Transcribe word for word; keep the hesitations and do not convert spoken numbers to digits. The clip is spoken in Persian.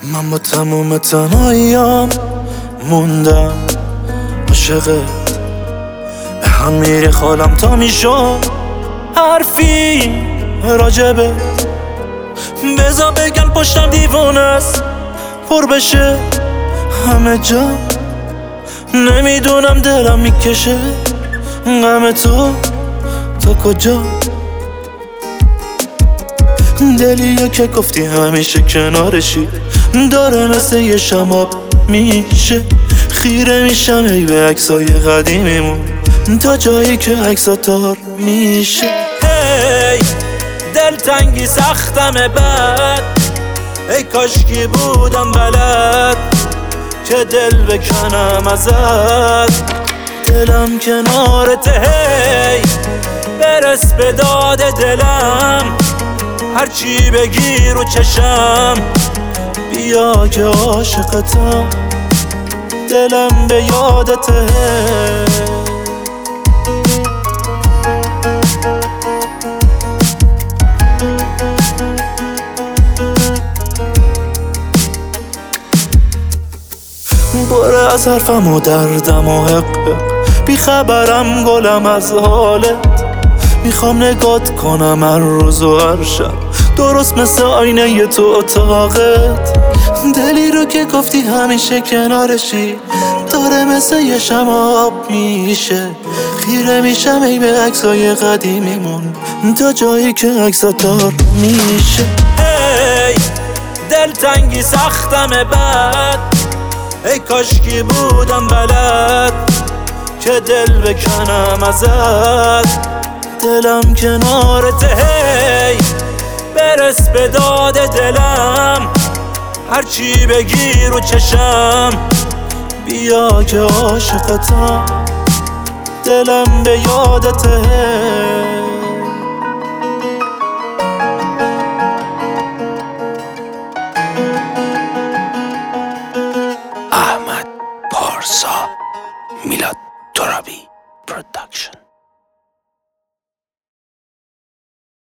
من با تموم تنهاییام موندم عاشقت، به هم میری خالم تا میشم حرفی راجبت. بذار بگم پشتم دیوونه است پر بشه همه جا، نمیدونم دلم میکشه غم تو تا کجا. دلیه که گفتی همیشه کنارشی، داره مثل یه شماب میشه. خیره میشم ای به عکسای قدیمیمون تا جایی که عکسا تار میشه. هی دلتنگی سختمه بد، ای کاشکی بودم بلد که دل بکنم ازت. دلم کنارته هی برس به داد دلم، هرچی بگی رو چشم بیا که عاشقتم. دلم به یادته بره از حرفم و دردم و حق بی خبرم گلم از حالت. میخوام نگات کنم هر روز و هر شب درست مثل آینه ی تو اتاقت. دلی رو که گفتی همیشه کنارشی، داره مثل یه شماب میشه. خیره میشم ای به عکسای قدیمیمون تا جایی که عکسا تار میشه. هی دلتنگی سختمه بد، ای کاشکی بودم بلد که دل بکنم ازت. دلم کنارته هی برس به داد دلم، هرچی بگی رو چشم بیا که عاشقتم. دلم به یادته احمد پارسا، میلاد ترابی پروداکشن.